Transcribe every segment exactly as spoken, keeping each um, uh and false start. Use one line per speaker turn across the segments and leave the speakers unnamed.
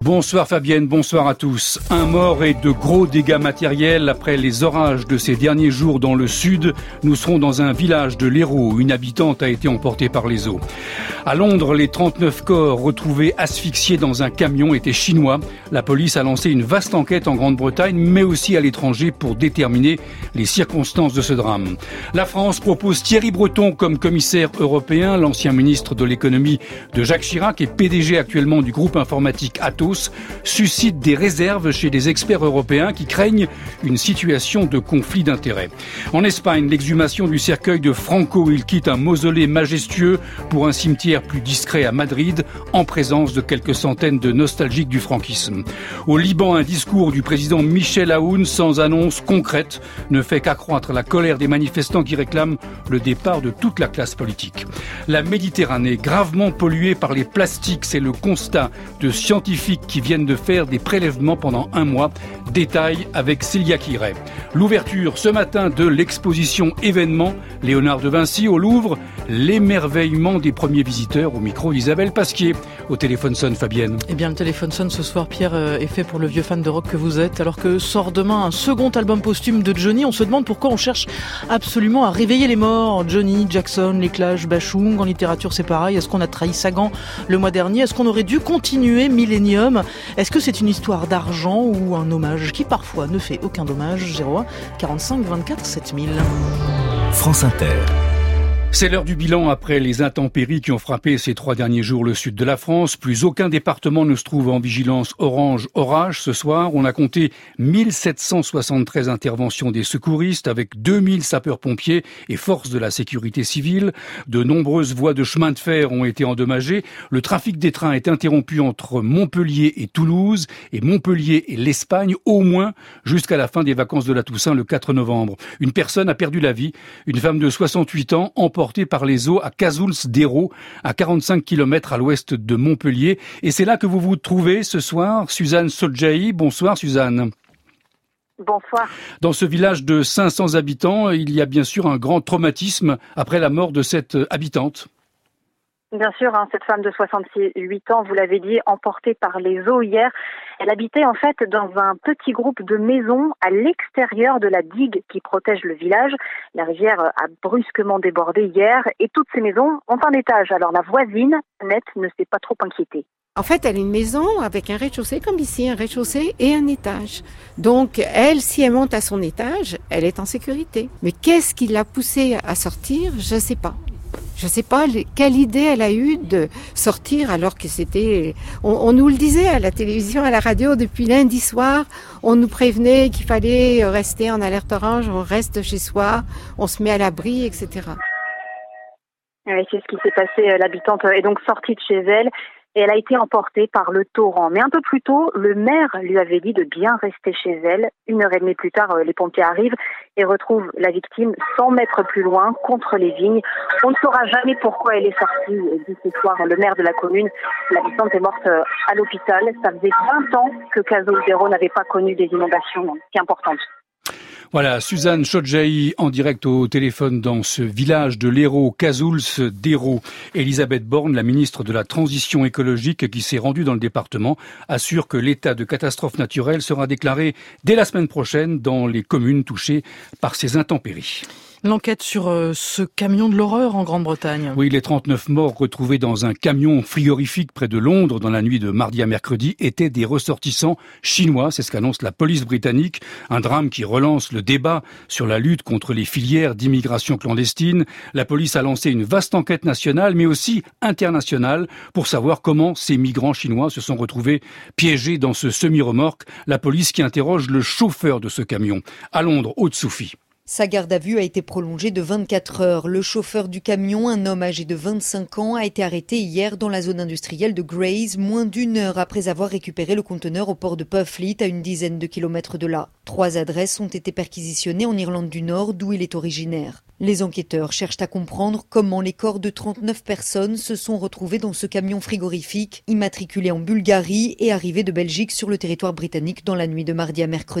Bonsoir Fabienne, bonsoir à tous. Un mort et de gros dégâts matériels après les orages de ces derniers jours dans le sud. Nous serons dans un village de l'Hérault. Une habitante a été emportée par les eaux. À Londres, les trente-neuf corps retrouvés asphyxiés dans un camion étaient chinois. La police a lancé une vaste enquête en Grande-Bretagne, mais aussi à l'étranger pour déterminer les circonstances de ce drame. La France propose Thierry Breton comme commissaire européen. L'ancien ministre de l'économie de Jacques Chirac et P D G actuellement du groupe informatique Atos suscite des réserves chez des experts européens qui craignent une situation de conflit d'intérêts. En Espagne, l'exhumation du cercueil de Franco. Il quitte un mausolée majestueux pour un cimetière plus discret à Madrid, en présence de quelques centaines de nostalgiques du franquisme. Au Liban, un discours du président Michel Aoun sans annonce concrète ne fait qu'accroître la colère des manifestants qui réclament le départ de toute la classe politique. La Méditerranée, gravement polluée par les plastiques, c'est le constat de scientifiques qui viennent de faire des prélèvements pendant un mois. Détail avec Célia Quiret. L'ouverture ce matin de l'exposition événement Léonard de Vinci au Louvre. L'émerveillement des premiers visiteurs. Au micro, Isabelle Pasquier. Au téléphone sonne Fabienne.
Eh bien, le téléphone sonne ce soir, Pierre, est fait pour le vieux fan de rock que vous êtes. Alors que sort demain un second album posthume de Johnny, on se demande pourquoi on cherche absolument à réveiller les morts. Johnny, Jackson, les Clash, Bachung. En littérature, c'est pareil. Est-ce qu'on a trahi Sagan le mois dernier? Est-ce qu'on aurait dû continuer Millennium? Est-ce que c'est une histoire d'argent ou un hommage qui parfois ne fait aucun dommage? zéro un quarante-cinq vingt-quatre sept mille.
France Inter.
C'est l'heure du bilan après les intempéries qui ont frappé ces trois derniers jours le sud de la France. Plus aucun département ne se trouve en vigilance orange orage ce soir. On a compté mille sept cent soixante-treize interventions des secouristes avec deux mille sapeurs-pompiers et forces de la sécurité civile. De nombreuses voies de chemin de fer ont été endommagées. Le trafic des trains est interrompu entre Montpellier et Toulouse et Montpellier et l'Espagne, au moins jusqu'à la fin des vacances de la Toussaint le quatre novembre. Une personne a perdu la vie, une femme de soixante-huit ans, emportée par les eaux à Cazouls-d'Hérault, à quarante-cinq kilomètres à l'ouest de Montpellier. Et c'est là que vous vous trouvez ce soir, Suzanne Sodjaï. Bonsoir Suzanne.
Bonsoir.
Dans ce village de cinq cents habitants, il y a bien sûr un grand traumatisme après la mort de cette habitante.
Bien sûr, hein, cette femme de soixante-huit ans, vous l'avez dit, emportée par les eaux hier. Elle habitait en fait dans un petit groupe de maisons à l'extérieur de la digue qui protège le village. La rivière a brusquement débordé hier et toutes ces maisons ont un étage. Alors la voisine, Annette, ne s'est pas trop inquiétée.
En fait, elle a une maison avec un rez-de-chaussée comme ici, un rez-de-chaussée et un étage. Donc, elle, si elle monte à son étage, elle est en sécurité. Mais qu'est-ce qui l'a poussée à sortir? Je ne sais pas. Je ne sais pas quelle idée elle a eue de sortir alors que c'était... On, on nous le disait à la télévision, à la radio depuis lundi soir. On nous prévenait qu'il fallait rester en alerte orange, on reste chez soi, on se met à l'abri, et cetera.
Oui, c'est ce qui s'est passé. L'habitante est donc sortie de chez elle et elle a été emportée par le torrent. Mais un peu plus tôt, le maire lui avait dit de bien rester chez elle. Une heure et demie plus tard, les pompiers arrivent et retrouvent la victime cent mètres plus loin, contre les vignes. On ne saura jamais pourquoi elle est sortie, dit ce soir le maire de la commune. L'habitante est morte à l'hôpital. Ça faisait vingt ans que Cazouls-d'Hérault n'avait pas connu des inondations si importantes.
Voilà, Suzanne Sodjaï en direct au téléphone dans ce village de l'Hérault, Cazouls-d'Hérault. Elisabeth Borne, la ministre de la Transition écologique qui s'est rendue dans le département, assure que l'état de catastrophe naturelle sera déclaré dès la semaine prochaine dans les communes touchées par ces intempéries.
L'enquête sur euh, ce camion de l'horreur en Grande-Bretagne.
Oui, les trente-neuf morts retrouvés dans un camion frigorifique près de Londres dans la nuit de mardi à mercredi étaient des ressortissants chinois. C'est ce qu'annonce la police britannique. Un drame qui relance le débat sur la lutte contre les filières d'immigration clandestine. La police a lancé une vaste enquête nationale, mais aussi internationale, pour savoir comment ces migrants chinois se sont retrouvés piégés dans ce semi-remorque. La police qui interroge le chauffeur de ce camion. À Londres, Haute-Soufie.
Sa garde à vue a été prolongée de vingt-quatre heures. Le chauffeur du camion, un homme âgé de vingt-cinq ans, a été arrêté hier dans la zone industrielle de Grays, moins d'une heure après avoir récupéré le conteneur au port de Purfleet, à une dizaine de kilomètres de là. Trois adresses ont été perquisitionnées en Irlande du Nord, d'où il est originaire. Les enquêteurs cherchent à comprendre comment les corps de trente-neuf personnes se sont retrouvés dans ce camion frigorifique, immatriculé en Bulgarie et arrivé de Belgique sur le territoire britannique dans la nuit de mardi à mercredi.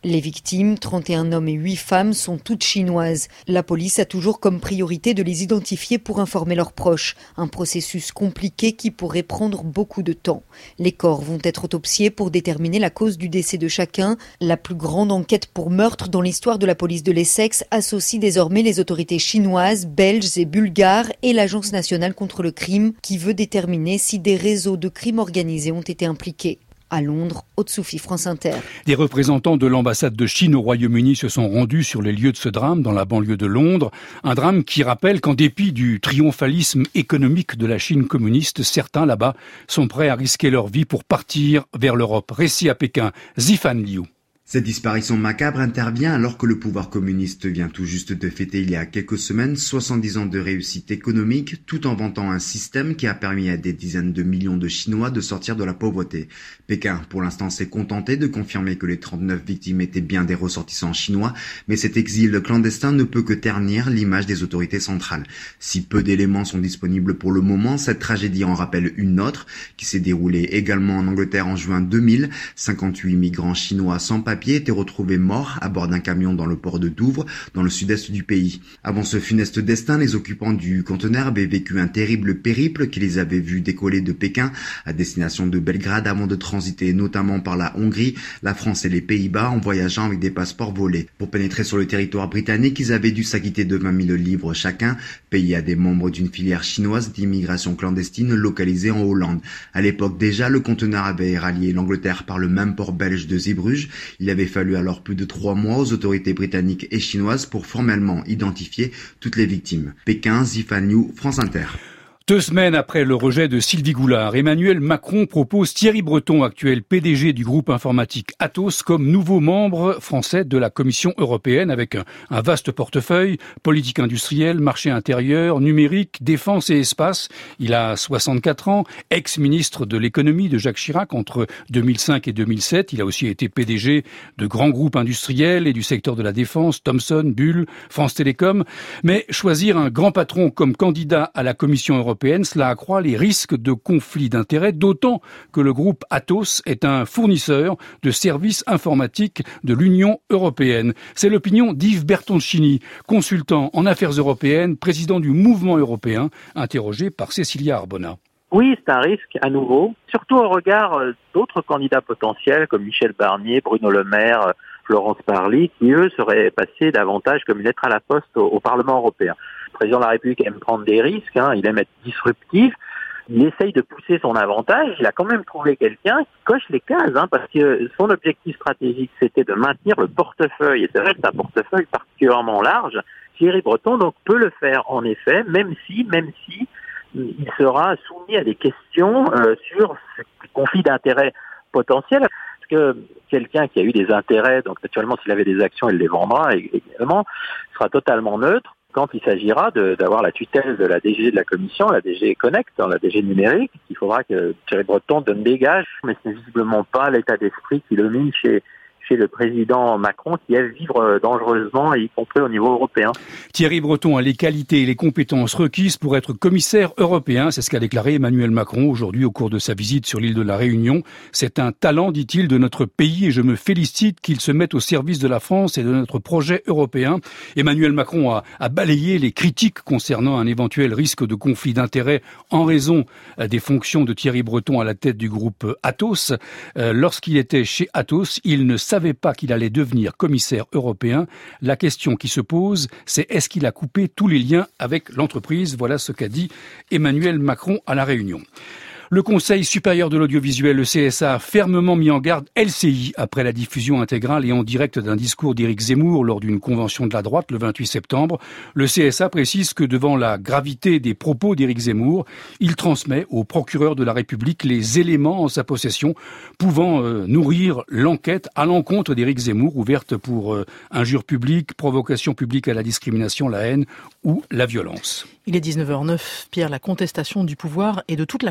Les victimes, trente et un hommes et huit femmes, sont toutes chinoises. La police a toujours comme priorité de les identifier pour informer leurs proches. Un processus compliqué qui pourrait prendre beaucoup de temps. Les corps vont être autopsiés pour déterminer la cause du décès de chacun. La plus grande enquête pour meurtre dans l'histoire de la police de l'Essex associe désormais les autorités chinoises, belges et bulgares et l'Agence nationale contre le crime qui veut déterminer si des réseaux de crimes organisés ont été impliqués. À Londres, Aude-Sophie, France Inter.
Des représentants de l'ambassade de Chine au Royaume-Uni se sont rendus sur les lieux de ce drame dans la banlieue de Londres. Un drame qui rappelle qu'en dépit du triomphalisme économique de la Chine communiste, certains là-bas sont prêts à risquer leur vie pour partir vers l'Europe. Récit à Pékin, Zifan Liu.
Cette disparition macabre intervient alors que le pouvoir communiste vient tout juste de fêter il y a quelques semaines soixante-dix ans de réussite économique, tout en vantant un système qui a permis à des dizaines de millions de Chinois de sortir de la pauvreté. Pékin, pour l'instant, s'est contenté de confirmer que les trente-neuf victimes étaient bien des ressortissants chinois, mais cet exil clandestin ne peut que ternir l'image des autorités centrales. Si peu d'éléments sont disponibles pour le moment, cette tragédie en rappelle une autre, qui s'est déroulée également en Angleterre en juin deux mille. cinquante-huit migrants chinois sans papier étaient retrouvés morts à bord d'un camion dans le port de Douvres, dans le sud-est du pays. Avant ce funeste destin, les occupants du conteneur avaient vécu un terrible périple qui les avait vus décoller de Pékin à destination de Belgrade avant de transiter notamment par la Hongrie, la France et les Pays-Bas en voyageant avec des passeports volés. Pour pénétrer sur le territoire britannique, ils avaient dû s'acquitter de vingt mille livres chacun, payés à des membres d'une filière chinoise d'immigration clandestine localisée en Hollande. À l'époque déjà, le conteneur avait rallié l'Angleterre par le même port belge de Zeebrugge. Il avait fallu alors plus de trois mois aux autorités britanniques et chinoises pour formellement identifier toutes les victimes. Pékin, Zifan Liu, France Inter.
Deux semaines après le rejet de Sylvie Goulard, Emmanuel Macron propose Thierry Breton, actuel P D G du groupe informatique Atos, comme nouveau membre français de la Commission européenne avec un, un vaste portefeuille, politique industrielle, marché intérieur, numérique, défense et espace. Il a soixante-quatre ans, ex-ministre de l'économie de Jacques Chirac entre deux mille cinq et deux mille sept. Il a aussi été P D G de grands groupes industriels et du secteur de la défense, Thomson, Bull, France Télécom. Mais choisir un grand patron comme candidat à la Commission européenne, cela accroît les risques de conflit d'intérêts, d'autant que le groupe Atos est un fournisseur de services informatiques de l'Union européenne. C'est l'opinion d'Yves Bertoncini, consultant en affaires européennes, président du mouvement européen, interrogé par Cécilia Arbona.
Oui, c'est un risque à nouveau, surtout au regard d'autres candidats potentiels comme Michel Barnier, Bruno Le Maire, Florence Parly, qui eux seraient passés davantage comme une lettre à la poste au, au Parlement européen. Le président de la République aime prendre des risques, hein, il aime être disruptif, il essaye de pousser son avantage, il a quand même trouvé quelqu'un qui coche les cases, hein, parce que son objectif stratégique c'était de maintenir le portefeuille, et c'est vrai que c'est un portefeuille particulièrement large. Thierry Breton donc peut le faire en effet, même si, même si il sera soumis à des questions euh, sur ce conflit d'intérêts potentiels. Parce que quelqu'un qui a eu des intérêts, donc naturellement s'il avait des actions, il les vendra également, sera totalement neutre quand il s'agira de, d'avoir la tutelle de la D G de la Commission, la D G Connect, la D G numérique. Il faudra que Thierry Breton donne des gages, mais ce n'est visiblement pas l'état d'esprit qui le mine chez chez le président Macron, qui aime vivre dangereusement, y compris au niveau européen.
Thierry Breton a les qualités et les compétences requises pour être commissaire européen. C'est ce qu'a déclaré Emmanuel Macron aujourd'hui au cours de sa visite sur l'île de la Réunion. C'est un talent, dit-il, de notre pays et je me félicite qu'il se mette au service de la France et de notre projet européen. Emmanuel Macron a, a balayé les critiques concernant un éventuel risque de conflit d'intérêts en raison des fonctions de Thierry Breton à la tête du groupe Atos. Euh, lorsqu'il était chez Atos, il ne savait pas qu'il allait devenir commissaire européen. La question qui se pose, c'est est-ce qu'il a coupé tous les liens avec l'entreprise? Voilà ce qu'a dit Emmanuel Macron à La Réunion. Le Conseil supérieur de l'audiovisuel, le C S A, a fermement mis en garde L C I après la diffusion intégrale et en direct d'un discours d'Éric Zemmour lors d'une convention de la droite le vingt-huit septembre. Le C S A précise que devant la gravité des propos d'Éric Zemmour, il transmet au procureur de la République les éléments en sa possession pouvant euh, nourrir l'enquête à l'encontre d'Éric Zemmour, ouverte pour euh, injure publique, provocation publique à la discrimination, la haine ou la violence.
Il est dix-neuf heures zéro neuf. Pierre, la contestation du pouvoir et de toute la classe politique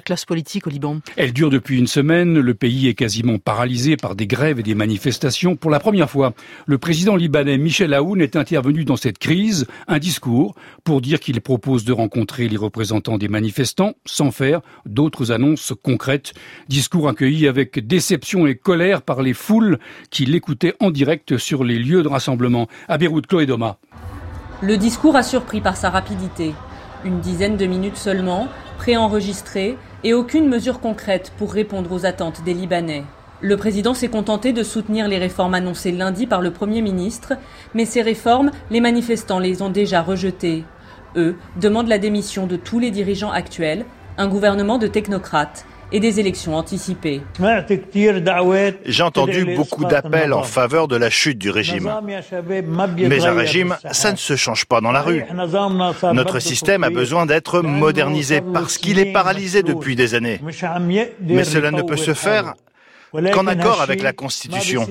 politique au Liban.
Elle dure depuis une semaine. Le pays est quasiment paralysé par des grèves et des manifestations. Pour la première fois, le président libanais Michel Aoun est intervenu dans cette crise. Un discours pour dire qu'il propose de rencontrer les représentants des manifestants sans faire d'autres annonces concrètes. Discours accueilli avec déception et colère par les foules qui l'écoutaient en direct sur les lieux de rassemblement. À Beyrouth, Chloé Doma.
Le discours a surpris par sa rapidité. Une dizaine de minutes seulement, préenregistré et aucune mesure concrète pour répondre aux attentes des Libanais. Le président s'est contenté de soutenir les réformes annoncées lundi par le Premier ministre, mais ces réformes, les manifestants les ont déjà rejetées. Eux demandent la démission de tous les dirigeants actuels, un gouvernement de technocrates et des élections anticipées.
J'ai entendu beaucoup d'appels en faveur de la chute du régime. Mais un régime, ça ne se change pas dans la rue. Notre système a besoin d'être modernisé parce qu'il est paralysé depuis des années. Mais cela ne peut se faire qu'en accord avec la Constitution.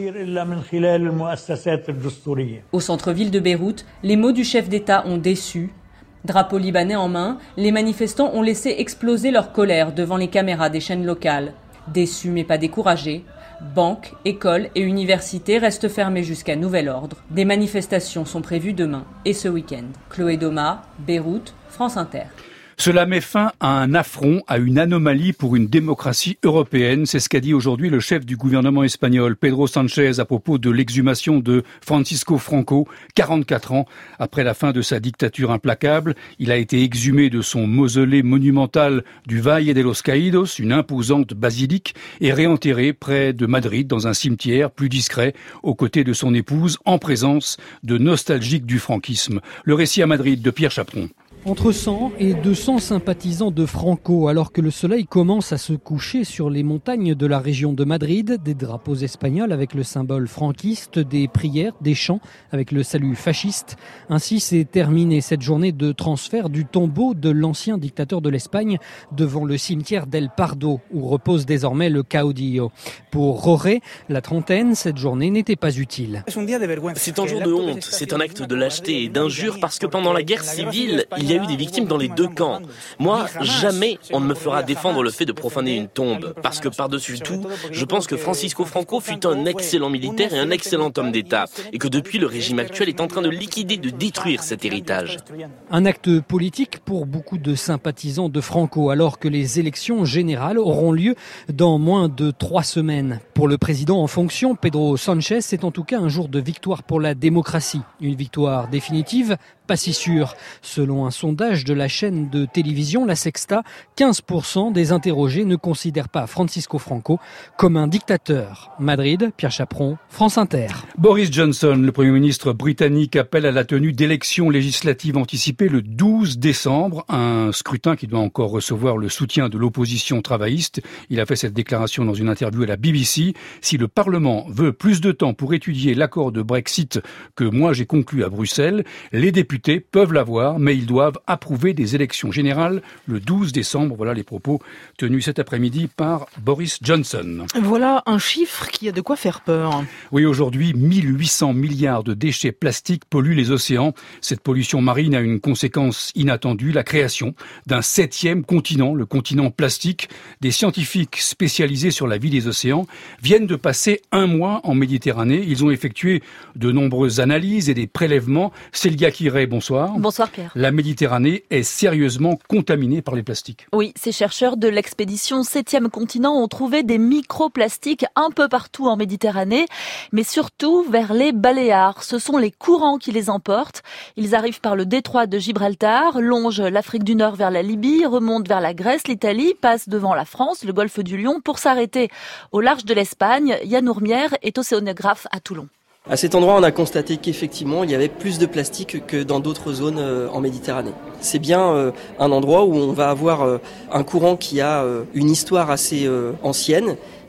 Au centre-ville de Beyrouth, les mots du chef d'État ont déçu. Drapeau libanais en main, les manifestants ont laissé exploser leur colère devant les caméras des chaînes locales. Déçus mais pas découragés, banques, écoles et universités restent fermées jusqu'à nouvel ordre. Des manifestations sont prévues demain et ce week-end. Chloé Doma, Beyrouth, France Inter.
Cela met fin à un affront, à une anomalie pour une démocratie européenne. C'est ce qu'a dit aujourd'hui le chef du gouvernement espagnol, Pedro Sánchez, à propos de l'exhumation de Francisco Franco, quarante-quatre ans après la fin de sa dictature implacable. Il a été exhumé de son mausolée monumental du Valle de los Caídos, une imposante basilique, et réenterré près de Madrid dans un cimetière plus discret, aux côtés de son épouse, en présence de nostalgiques du franquisme. Le récit à Madrid de Pierre Chaperon.
Entre cent et deux cents sympathisants de Franco, alors que le soleil commence à se coucher sur les montagnes de la région de Madrid, des drapeaux espagnols avec le symbole franquiste, des prières, des chants avec le salut fasciste. Ainsi s'est terminée cette journée de transfert du tombeau de l'ancien dictateur de l'Espagne devant le cimetière d'El Pardo, où repose désormais le caudillo. Pour Roré, la trentaine, cette journée n'était pas utile.
C'est un jour de honte, c'est un acte de lâcheté et d'injure parce que pendant la guerre civile, il y a eu des victimes dans les deux camps. Moi, jamais on ne me fera défendre le fait de profaner une tombe. Parce que par-dessus tout, je pense que Francisco Franco fut un excellent militaire et un excellent homme d'État. Et que depuis, le régime actuel est en train de liquider, de détruire cet héritage.
Un acte politique pour beaucoup de sympathisants de Franco, alors que les élections générales auront lieu dans moins de trois semaines. Pour le président en fonction, Pedro Sánchez, c'est en tout cas un jour de victoire pour la démocratie. Une victoire définitive, pas si sûre. Selon un sondage de la chaîne de télévision La Sexta, quinze pour cent des interrogés ne considèrent pas Francisco Franco comme un dictateur. Madrid, Pierre Chaperon, France Inter.
Boris Johnson, le Premier ministre britannique, appelle à la tenue d'élections législatives anticipées le douze décembre, un scrutin qui doit encore recevoir le soutien de l'opposition travailliste. Il a fait cette déclaration dans une interview à la B B C. Si le Parlement veut plus de temps pour étudier l'accord de Brexit que moi j'ai conclu à Bruxelles, les députés peuvent l'avoir, mais ils doivent approuver des élections générales le douze décembre. Voilà les propos tenus cet après-midi par Boris Johnson.
Voilà un chiffre qui a de quoi faire peur.
Oui, aujourd'hui, mille huit cents milliards de déchets plastiques polluent les océans. Cette pollution marine a une conséquence inattendue, la création d'un septième continent, le continent plastique. Des scientifiques spécialisés sur la vie des océans viennent de passer un mois en Méditerranée. Ils ont effectué de nombreuses analyses et des prélèvements. Célia Kiré, bonsoir.
Bonsoir Pierre.
La Méditerranée est sérieusement contaminée par les plastiques.
Oui, ces chercheurs de l'expédition septième continent ont trouvé des microplastiques un peu partout en Méditerranée, mais surtout vers les Baléares. Ce sont les courants qui les emportent. Ils arrivent par le détroit de Gibraltar, longent l'Afrique du Nord vers la Libye, remontent vers la Grèce, l'Italie, passent devant la France, le golfe du Lion, pour s'arrêter au large de l'Espagne. Yann Ourmière est océanographe à Toulon.
À cet endroit, on a constaté qu'effectivement, il y avait plus de plastique que dans d'autres zones en Méditerranée. C'est bien un endroit où on va avoir un courant qui a une histoire assez ancienne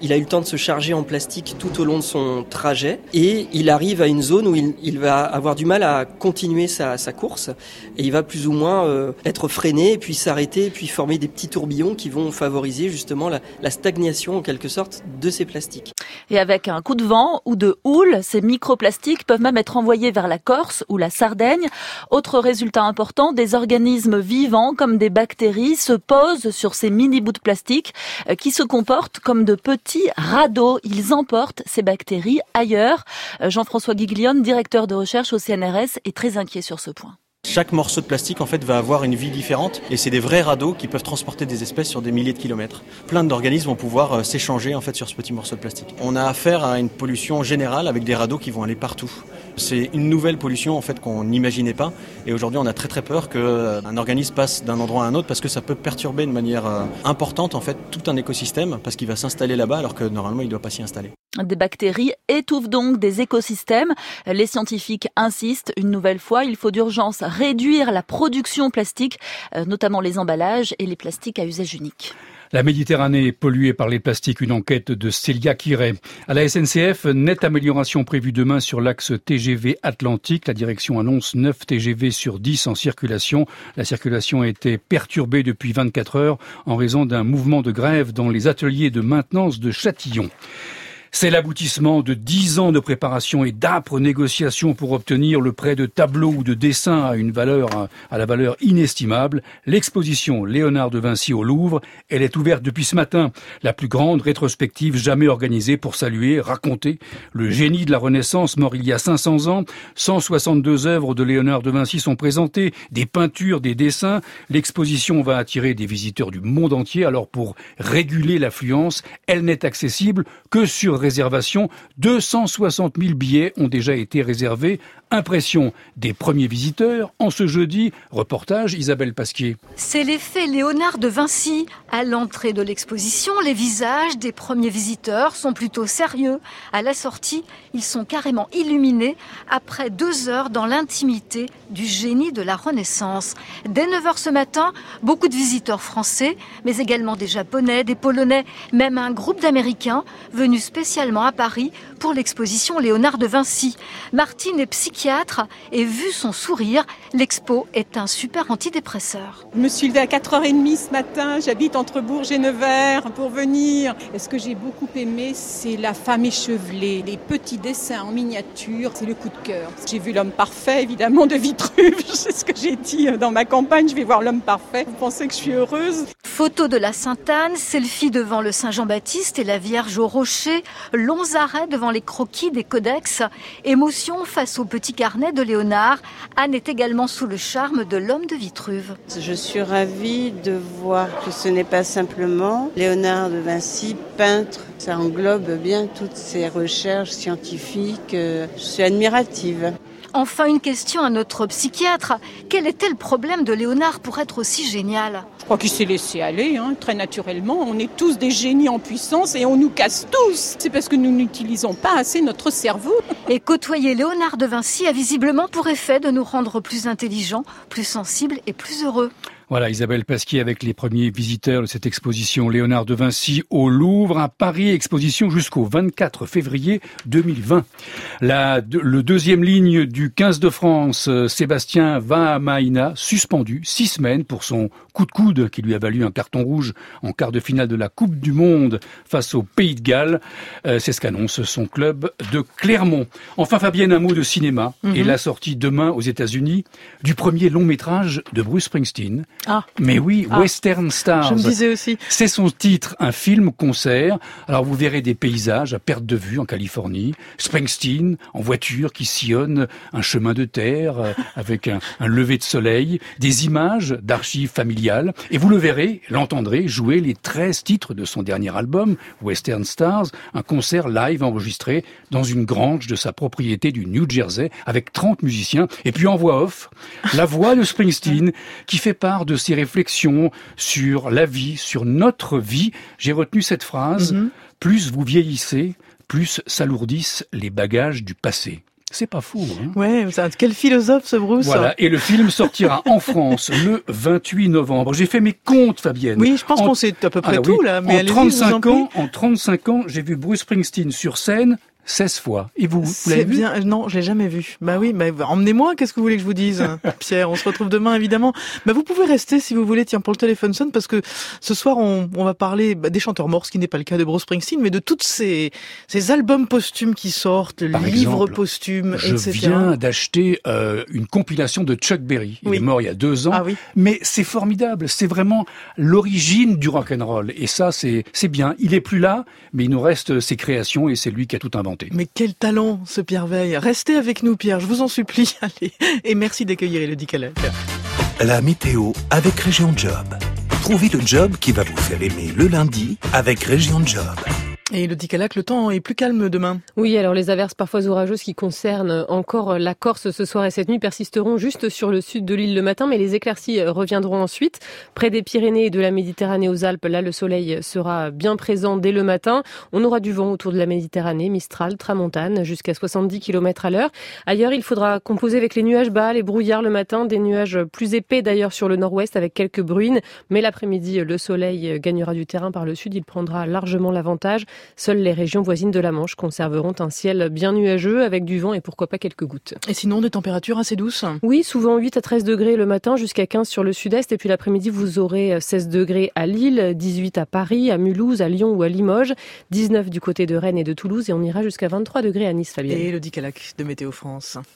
Il a eu le temps de se charger en plastique tout au long de son trajet et il arrive à une zone où il, il va avoir du mal à continuer sa, sa course et il va plus ou moins euh, être freiné, puis s'arrêter, puis former des petits tourbillons qui vont favoriser justement la, la stagnation en quelque sorte de ces plastiques.
Et avec un coup de vent ou de houle, ces microplastiques peuvent même être envoyés vers la Corse ou la Sardaigne. Autre résultat important, des organismes vivants comme des bactéries se posent sur ces mini bouts de plastique qui se comportent comme de petits radeaux. Ils emportent ces bactéries ailleurs. Jean-François Guiglione, directeur de recherche au C N R S, est très inquiet sur ce point.
Chaque morceau de plastique en fait va avoir une vie différente et c'est des vrais radeaux qui peuvent transporter des espèces sur des milliers de kilomètres. Plein d'organismes vont pouvoir euh, s'échanger en fait sur ce petit morceau de plastique. On a affaire à une pollution générale avec des radeaux qui vont aller partout. C'est une nouvelle pollution en fait qu'on n'imaginait pas et aujourd'hui on a très très peur qu'un organisme passe d'un endroit à un autre parce que ça peut perturber de manière euh, importante en fait tout un écosystème parce qu'il va s'installer là-bas alors que normalement il ne doit pas s'y installer.
Des bactéries étouffent donc des écosystèmes. Les scientifiques insistent une nouvelle fois, il faut d'urgence réduire la production plastique, notamment les emballages et les plastiques à usage unique.
La Méditerranée est polluée par les plastiques, une enquête de Célia Quiret. À la S N C F, nette amélioration prévue demain sur l'axe T G V Atlantique. La direction annonce neuf T G V sur dix en circulation. La circulation a été perturbée depuis vingt-quatre heures en raison d'un mouvement de grève dans les ateliers de maintenance de Châtillon. C'est l'aboutissement de dix ans de préparation et d'âpres négociations pour obtenir le prêt de tableaux ou de dessins à une valeur, à la valeur inestimable. L'exposition Léonard de Vinci au Louvre, elle est ouverte depuis ce matin. La plus grande rétrospective jamais organisée pour saluer, raconter le génie de la Renaissance mort il y a cinq cents ans. cent soixante-deux œuvres de Léonard de Vinci sont présentées, des peintures, des dessins. L'exposition va attirer des visiteurs du monde entier. Alors pour réguler l'affluence, elle n'est accessible que sur réservation. deux cent soixante mille billets ont déjà été réservés. Impression des premiers visiteurs. En ce jeudi, reportage Isabelle Pasquier.
C'est l'effet Léonard de Vinci. À l'entrée de l'exposition, les visages des premiers visiteurs sont plutôt sérieux. À la sortie, ils sont carrément illuminés après deux heures dans l'intimité du génie de la Renaissance. Dès neuf heures ce matin, beaucoup de visiteurs français, mais également des Japonais, des Polonais, même un groupe d'Américains venus spécialement à Paris pour l'exposition Léonard de Vinci. Martine est psychiatre et vu son sourire, l'expo est un super antidépresseur.
Je me suis levée à quatre heures trente ce matin, j'habite entre Bourges et Nevers pour venir. Et ce que j'ai beaucoup aimé, c'est la femme échevelée, les petits dessins en miniature, c'est le coup de cœur. J'ai vu l'homme parfait, évidemment, de Vitruve, c'est ce que j'ai dit dans ma campagne, je vais voir l'homme parfait. Vous pensez que je suis heureuse ?
Photo de la Sainte-Anne, selfie devant le Saint-Jean-Baptiste et la Vierge au rocher, longs arrêts devant les croquis des codex, émotion face au petit carnet de Léonard. Anne est également sous le charme de l'homme de Vitruve.
Je suis ravie de voir que ce n'est pas simplement Léonard de Vinci, peintre. Ça englobe bien toutes ses recherches scientifiques. Je suis admirative.
Enfin, une question à notre psychiatre. Quel était le problème de Léonard pour être aussi génial ?
Je crois qu'il s'est laissé aller, hein, très naturellement. On est tous des génies en puissance et on nous casse tous. C'est parce que nous n'utilisons pas assez notre cerveau.
Et côtoyer Léonard de Vinci a visiblement pour effet de nous rendre plus intelligents, plus sensibles et plus heureux.
Voilà, Isabelle Pasquier avec les premiers visiteurs de cette exposition Léonard de Vinci au Louvre à Paris, exposition jusqu'au vingt-quatre février deux mille vingt. La, de, le deuxième ligne du quinze de France, Sébastien Vahamaina, suspendu six semaines pour son coup de coude qui lui a valu un carton rouge en quart de finale de la Coupe du Monde face au Pays de Galles. Euh, c'est ce qu'annonce son club de Clermont. Enfin, Fabienne, un mot de cinéma mm-hmm. et la sortie demain aux États-Unis du premier long métrage de Bruce Springsteen.
Ah.
Mais oui, ah. Western Stars.
Je me disais aussi.
C'est son titre, un film-concert. Alors vous verrez des paysages à perte de vue en Californie. Springsteen en voiture qui sillonne un chemin de terre euh, avec un, un lever de soleil. Des images d'archives familiales. Et vous le verrez, l'entendrez jouer les treize titres de son dernier album, Western Stars. Un concert live enregistré dans une grange de sa propriété du New Jersey avec trente musiciens. Et puis en voix off, la voix de Springsteen qui fait part de de ses réflexions sur la vie, sur notre vie. J'ai retenu cette phrase, mm-hmm. plus vous vieillissez, plus s'alourdissent les bagages du passé. C'est pas fou, hein?
Ouais, quel philosophe ce Bruce.
Voilà, et le film sortira en France le vingt-huit novembre. J'ai fait mes comptes, Fabienne.
Oui, je pense en... qu'on sait à peu près
Alors,
tout,
oui,
là. Mais
en trente-cinq ans, en trente-cinq ans, j'ai vu Bruce Springsteen sur scène seize fois. Et vous, vous l'avez vu?
Bien. Non, je l'ai jamais vu. Bah oui, bah, emmenez-moi, qu'est-ce que vous voulez que je vous dise? Pierre, on se retrouve demain, évidemment. Bah, vous pouvez rester si vous voulez, tiens, pour le téléphone sonne, parce que ce soir, on, on va parler bah, des chanteurs morts, ce qui n'est pas le cas de Bruce Springsteen, mais de tous ces, ces albums posthumes qui sortent,
Par
livres
exemple,
posthumes,
je
et cetera.
Je viens d'acheter euh, une compilation de Chuck Berry. Il
oui.
est mort il y a deux ans.
Ah, oui.
Mais c'est formidable. C'est vraiment l'origine du rock'n'roll. Et ça, c'est, c'est bien. Il est plus là, mais il nous reste ses créations et c'est lui qui a tout inventé.
Mais quel talent, ce Pierre Veil. Restez avec nous, Pierre, je vous en supplie. Allez. Et merci d'accueillir Élodie Calac.
La météo avec Région Job. Trouvez le job qui va vous faire aimer le lundi avec Région Job.
Et Élodie Calac, le temps est plus calme demain.
Oui, alors les averses parfois orageuses qui concernent encore la Corse ce soir et cette nuit persisteront juste sur le sud de l'île le matin, mais les éclaircies reviendront ensuite. Près des Pyrénées et de la Méditerranée aux Alpes, là le soleil sera bien présent dès le matin. On aura du vent autour de la Méditerranée, Mistral, Tramontane, jusqu'à soixante-dix kilomètres à l'heure. Ailleurs, il faudra composer avec les nuages bas, les brouillards le matin, des nuages plus épais d'ailleurs sur le nord-ouest avec quelques bruines. Mais l'après-midi, le soleil gagnera du terrain par le sud, il prendra largement l'avantage. Seules les régions voisines de la Manche conserveront un ciel bien nuageux avec du vent et pourquoi pas quelques gouttes.
Et sinon, des températures assez douces?
Oui, souvent huit à treize degrés le matin, jusqu'à quinze sur le sud-est. Et puis l'après-midi, vous aurez seize degrés à Lille, dix-huit à Paris, à Mulhouse, à Lyon ou à Limoges, dix-neuf du côté de Rennes et de Toulouse. Et on ira jusqu'à vingt-trois degrés à Nice, Fabienne.
Et Élodie Calac de Météo France.